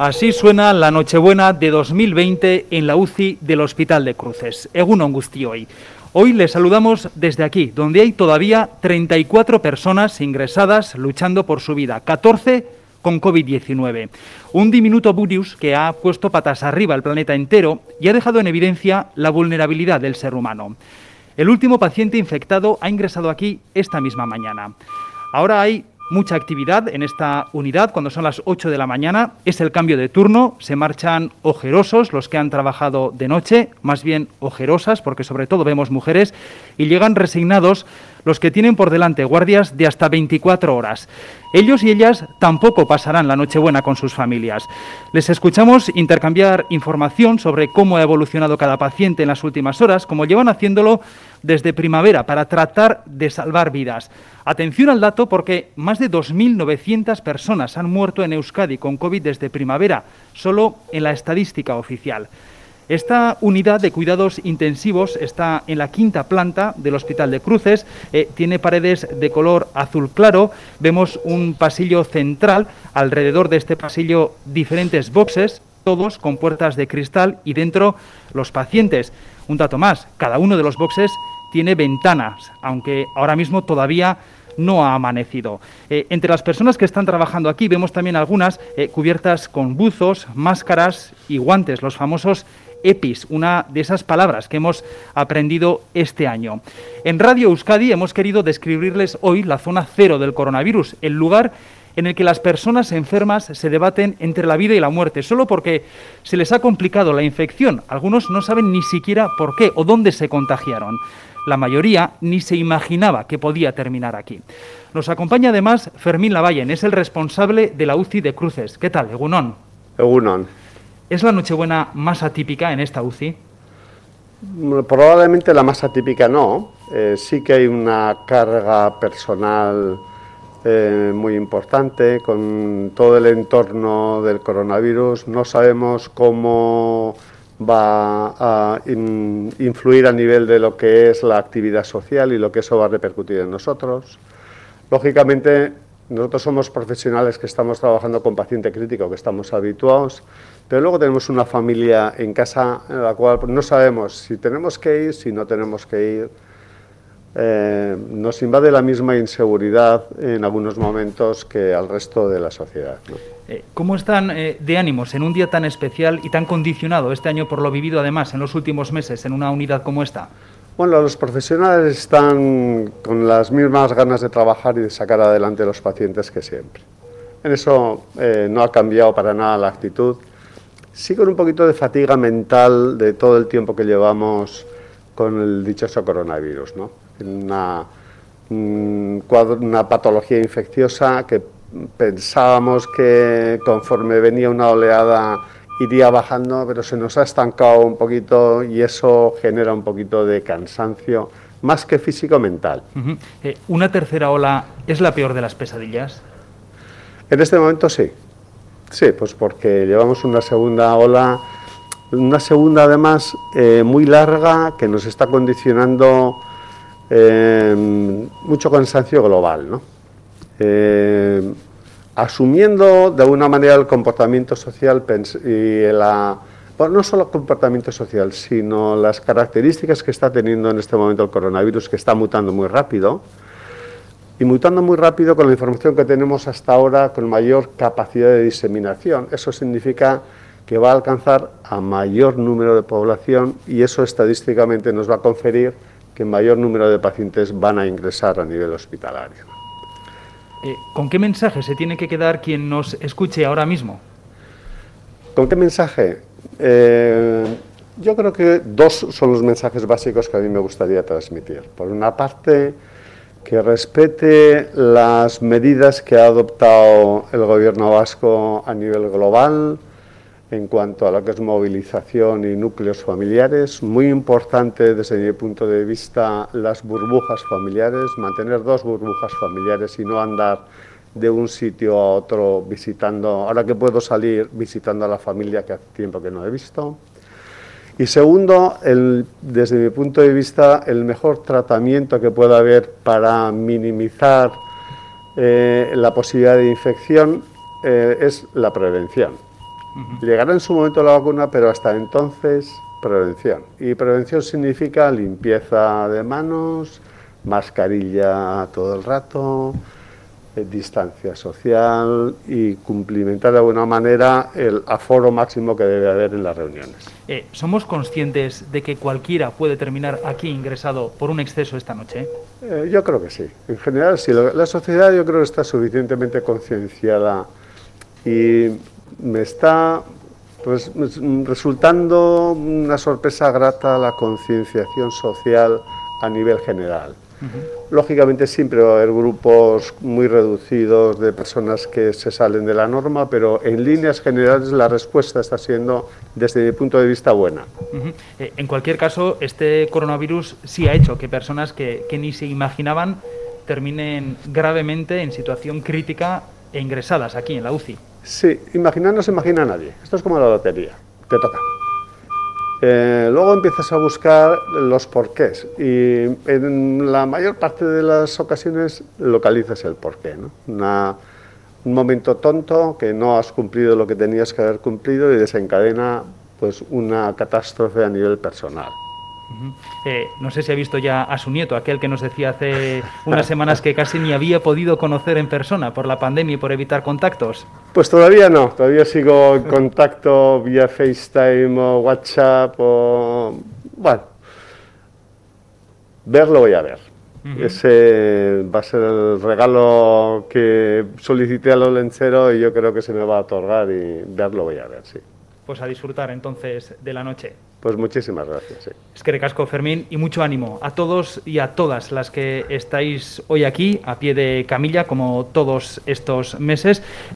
Así suena la Nochebuena de 2020 en la UCI del Hospital de Cruces. Egunon guztioi. Hoy les saludamos desde aquí, donde hay todavía 34 personas ingresadas luchando por su vida, 14 con COVID-19. Un diminuto virus que ha puesto patas arriba al planeta entero y ha dejado en evidencia la vulnerabilidad del ser humano. El último paciente infectado ha ingresado aquí esta misma mañana. Ahora hay mucha actividad en esta unidad cuando son las 8 de la mañana. Es el cambio de turno, se marchan ojerosos los que han trabajado de noche, más bien ojerosas, porque sobre todo vemos mujeres, y llegan resignados los que tienen por delante guardias de hasta 24 horas. Ellos y ellas tampoco pasarán la Nochebuena con sus familias. Les escuchamos intercambiar información sobre cómo ha evolucionado cada paciente en las últimas horas, como llevan haciéndolo desde primavera para tratar de salvar vidas. Atención al dato porque más de 2.900 personas han muerto en Euskadi con COVID desde primavera, solo en la estadística oficial. Esta unidad de cuidados intensivos está en la quinta planta del Hospital de Cruces, tiene paredes de color azul claro, vemos un pasillo central, alrededor de este pasillo diferentes boxes, todos con puertas de cristal y dentro los pacientes. Un dato más, cada uno de los boxes tiene ventanas, aunque ahora mismo todavía no ha amanecido. Entre las personas que están trabajando aquí vemos también algunas cubiertas con buzos, máscaras y guantes, los famosos EPIs, una de esas palabras que hemos aprendido este año. En Radio Euskadi hemos querido describirles hoy la zona cero del coronavirus, el lugar en el que las personas enfermas se debaten entre la vida y la muerte, solo porque se les ha complicado la infección. Algunos no saben ni siquiera por qué o dónde se contagiaron. La mayoría ni se imaginaba que podía terminar aquí. Nos acompaña además Fermín Lavallen, es el responsable de la UCI de Cruces. ¿Qué tal, Egunon? Egunon. ¿Es la Nochebuena más atípica en esta UCI? Probablemente la más atípica no. Sí que hay una carga personal muy importante con todo el entorno del coronavirus. No sabemos cómo va a influir a nivel de lo que es la actividad social y lo que eso va a repercutir en nosotros. Lógicamente, nosotros somos profesionales que estamos trabajando con paciente crítico, que estamos habituados, pero luego tenemos una familia en casa en la cual no sabemos si tenemos que ir, si no tenemos que ir. Nos invade la misma inseguridad en algunos momentos que al resto de la sociedad, ¿no? ¿Cómo están de ánimos en un día tan especial y tan condicionado este año por lo vivido además en los últimos meses en una unidad como esta? Bueno, los profesionales están con las mismas ganas de trabajar y de sacar adelante a los pacientes que siempre. En eso no ha cambiado para nada la actitud. Sí con un poquito de fatiga mental de todo el tiempo que llevamos con el dichoso coronavirus, ¿no? Una patología infecciosa que pensábamos que conforme venía una oleada iría bajando, pero se nos ha estancado un poquito y eso genera un poquito de cansancio, más que físico, mental. ¿Una tercera ola es la peor de las pesadillas? En este momento sí. Sí, pues porque llevamos una segunda ola, además muy larga, que nos está condicionando mucho cansancio global, ¿no? Asumiendo de alguna manera el comportamiento social y bueno, no solo el comportamiento social, sino las características que está teniendo en este momento el coronavirus, que está mutando muy rápido, y mutando muy rápido con la información que tenemos hasta ahora con mayor capacidad de diseminación. Eso significa que va a alcanzar a mayor número de población y eso estadísticamente nos va a conferir que mayor número de pacientes van a ingresar a nivel hospitalario. ¿Con qué mensaje se tiene que quedar quien nos escuche ahora mismo? ¿Con qué mensaje? Yo creo que dos son los mensajes básicos que a mí me gustaría transmitir. Por una parte, que respete las medidas que ha adoptado el gobierno vasco a nivel global en cuanto a lo que es movilización y núcleos familiares. Muy importante desde mi punto de vista las burbujas familiares, mantener 2 burbujas familiares y no andar de un sitio a otro visitando, ahora que puedo salir visitando a la familia que hace tiempo que no he visto. Y segundo, desde mi punto de vista, el mejor tratamiento que pueda haber para minimizar la posibilidad de infección es la prevención. Llegará en su momento la vacuna, pero hasta entonces prevención. Y prevención significa limpieza de manos, mascarilla todo el rato, distancia social y cumplimentar de alguna manera el aforo máximo que debe haber en las reuniones. ¿Somos conscientes de que cualquiera puede terminar aquí ingresado por un exceso esta noche? Yo creo que sí. En general, sí. La sociedad yo creo que está suficientemente concienciada y me está resultando una sorpresa grata la concienciación social a nivel general. Lógicamente siempre va a haber grupos muy reducidos de personas que se salen de la norma, pero en líneas generales la respuesta está siendo, desde mi punto de vista, buena. En cualquier caso, este coronavirus sí ha hecho que personas que ni se imaginaban terminen gravemente en situación crítica e ingresadas aquí en la UCI. Sí, imaginar no se imagina a nadie. Esto es como la lotería, te toca. Luego empiezas a buscar los porqués y en la mayor parte de las ocasiones localizas el porqué, ¿no? Un momento tonto que no has cumplido lo que tenías que haber cumplido y desencadena pues una catástrofe a nivel personal. No sé si ha visto ya a su nieto, aquel que nos decía hace unas semanas que casi ni había podido conocer en persona por la pandemia y por evitar contactos. Pues todavía no, todavía sigo en contacto vía FaceTime o WhatsApp o... Bueno, verlo voy a ver. Ese va a ser el regalo que solicité al Olentzero y yo creo que se me va a otorgar y verlo voy a ver, sí. Pues a disfrutar entonces de la noche. Pues muchísimas gracias. Sí. Eskerrik asko, Fermín, y mucho ánimo a todos y a todas las que estáis hoy aquí a pie de camilla, como todos estos meses.